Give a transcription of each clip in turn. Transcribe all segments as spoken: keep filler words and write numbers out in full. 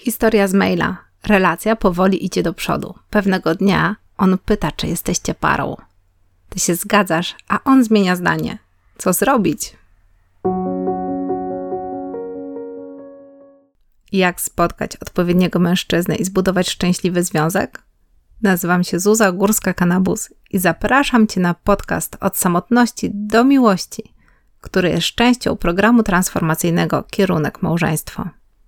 historia z maila. Relacja powoli idzie do przodu. Pewnego dnia on pyta, czy jesteście parą. Ty się zgadzasz, a on zmienia zdanie. Co zrobić? Jak spotkać odpowiedniego mężczyznę i zbudować szczęśliwy związek? Nazywam się Zuza Górska-Kanabus i zapraszam Cię na podcast Od samotności do miłości, który jest częścią programu transformacyjnego Kierunek Małżeństwo.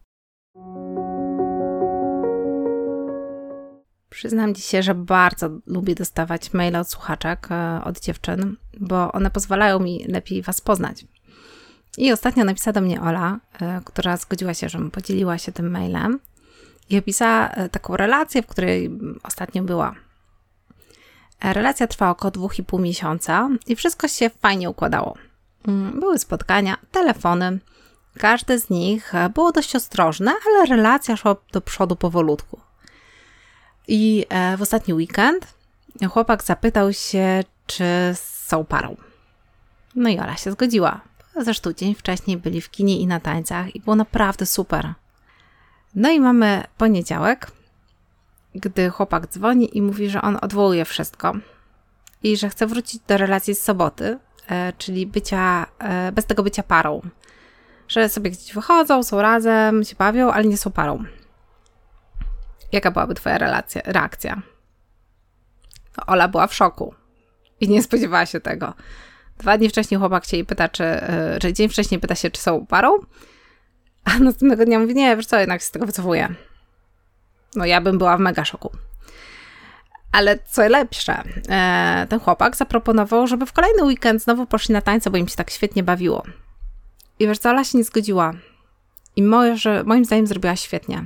Przyznam Ci się, że bardzo lubię dostawać maile od słuchaczek, od dziewczyn, bo one pozwalają mi lepiej Was poznać. I ostatnio napisała do mnie Ola, która zgodziła się, żebym podzieliła się tym mailem i opisała taką relację, w której ostatnio była. Relacja trwała około dwóch i pół miesiąca i wszystko się fajnie układało. Były spotkania, telefony. Każde z nich było dość ostrożne, ale relacja szła do przodu powolutku. I w ostatni weekend chłopak zapytał się, czy są parą. No i Ola się zgodziła. Zresztą dzień wcześniej byli w kinie i na tańcach i było naprawdę super. No i mamy poniedziałek, gdy chłopak dzwoni i mówi, że on odwołuje wszystko i że chce wrócić do relacji z soboty, e, czyli bycia, e, bez tego bycia parą. Że sobie gdzieś wychodzą, są razem, się bawią, ale nie są parą. Jaka byłaby Twoja relacja, reakcja? No, Ola była w szoku i nie spodziewała się tego. Dwa dni wcześniej chłopak się jej pyta, czy, czy dzień wcześniej pyta się, czy są parą, a następnego dnia mówi, nie, wiesz co, jednak się z tego wycofuję. No ja bym była w mega szoku. Ale co lepsze, ten chłopak zaproponował, żeby w kolejny weekend znowu poszli na tańce, bo im się tak świetnie bawiło. I wiesz co, Ola się nie zgodziła. I może, moim zdaniem zrobiła świetnie.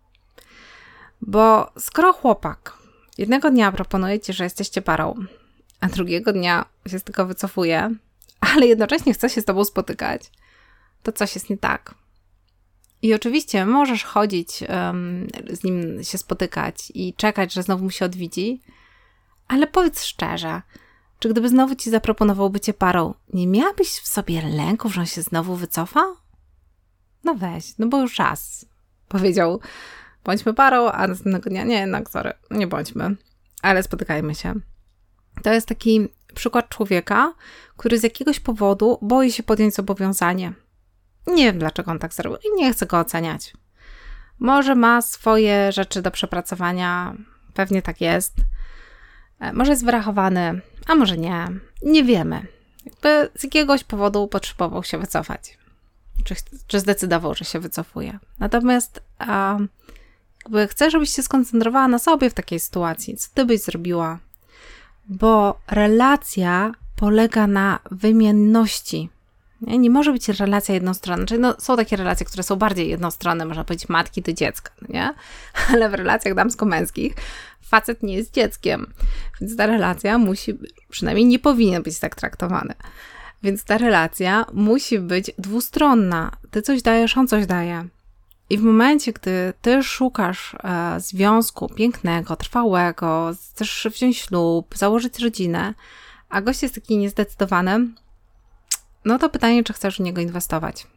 Bo skoro chłopak jednego dnia proponuje Ci, że jesteście parą, a drugiego dnia się z tego wycofuje, ale jednocześnie chce się z Tobą spotykać, to coś jest nie tak. I oczywiście możesz chodzić, um, z nim się spotykać i czekać, że znowu mu się odwiedzi, ale powiedz szczerze, czy gdyby znowu Ci zaproponował bycie parą, nie miałabyś w sobie lęków, że on się znowu wycofa? No weź, no bo już raz powiedział, bądźmy parą, a następnego dnia, nie, jednak, sorry, nie bądźmy, ale spotykajmy się. To jest taki przykład człowieka, który z jakiegoś powodu boi się podjąć zobowiązanie. Nie wiem, dlaczego on tak zrobił i nie chcę go oceniać. Może ma swoje rzeczy do przepracowania, pewnie tak jest. Może jest wyrachowany, a może nie. Nie wiemy. Jakby z jakiegoś powodu potrzebował się wycofać. Czy, czy zdecydował, że się wycofuje. Natomiast a, jakby chcę, żebyś się skoncentrowała na sobie w takiej sytuacji. Co ty byś zrobiła? Bo relacja polega na wymienności. Nie, nie może być relacja jednostronna. Czyli no, są takie relacje, które są bardziej jednostronne, można powiedzieć matki do dziecka, nie? Ale w relacjach damsko-męskich facet nie jest dzieckiem. Więc ta relacja musi, przynajmniej nie powinien być tak traktowany. Więc ta relacja musi być dwustronna. Ty coś dajesz, on coś daje. I w momencie, gdy ty szukasz e, związku pięknego, trwałego, chcesz wziąć ślub, założyć rodzinę, a gość jest taki niezdecydowany, no to pytanie, czy chcesz w niego inwestować.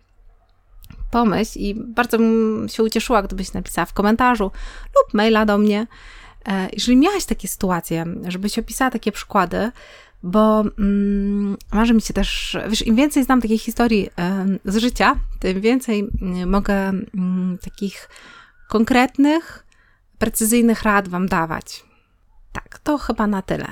Pomyśl i bardzo bym się ucieszyła, gdybyś napisała w komentarzu lub maila do mnie, e, jeżeli miałaś takie sytuacje, żebyś opisała takie przykłady, bo mm, marzy mi się też, wiesz, im więcej znam takich historii y, z życia, tym więcej y, mogę y, takich konkretnych, precyzyjnych rad Wam dawać. Tak, to chyba na tyle.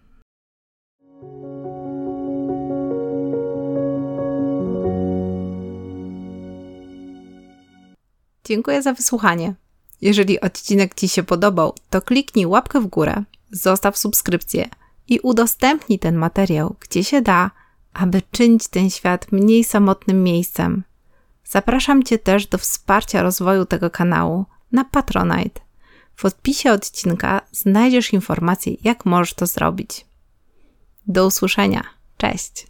Dziękuję za wysłuchanie. Jeżeli odcinek Ci się podobał, to kliknij łapkę w górę, zostaw subskrypcję i udostępnij ten materiał, gdzie się da, aby czynić ten świat mniej samotnym miejscem. Zapraszam Cię też do wsparcia rozwoju tego kanału na Patronite. W opisie odcinka znajdziesz informacje, jak możesz to zrobić. Do usłyszenia. Cześć!